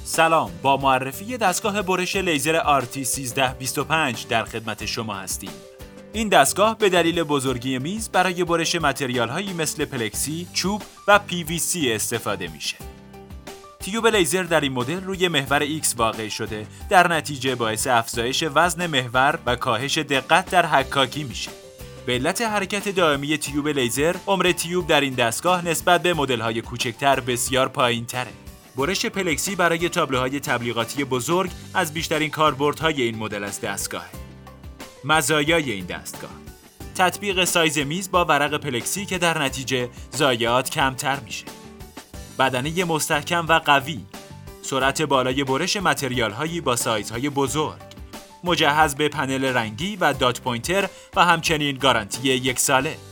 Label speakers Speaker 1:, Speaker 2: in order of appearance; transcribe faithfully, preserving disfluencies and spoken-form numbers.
Speaker 1: سلام، با معرفی دستگاه برش لیزر آر تی سیزده بیست و پنج در خدمت شما هستیم. این دستگاه به دلیل بزرگی میز برای برش متریال‌هایی مثل پلکسی، چوب و پی وی سی استفاده میشه. تیوب لیزر در این مدل روی محور X واقع شده، در نتیجه باعث افزایش وزن محور و کاهش دقت در حکاکی میشه. به علت حرکت دائمی تیوب لیزر، عمر تیوب در این دستگاه نسبت به مدل‌های کوچکتر بسیار پایین‌تره. برش پلکسی برای تابلوهای تبلیغاتی بزرگ از بیشترین کاربردهای این مدل از دستگاه. مزایای این دستگاه: تطبیق سایز میز با ورق پلکسی که در نتیجه ضایعات کمتر میشه. بدنه مستحکم و قوی، سرعت بالای برش متریال‌هایی با سایزهای بزرگ، مجهز به پنل رنگی و دات پوینتر و همچنین گارانتی یک ساله.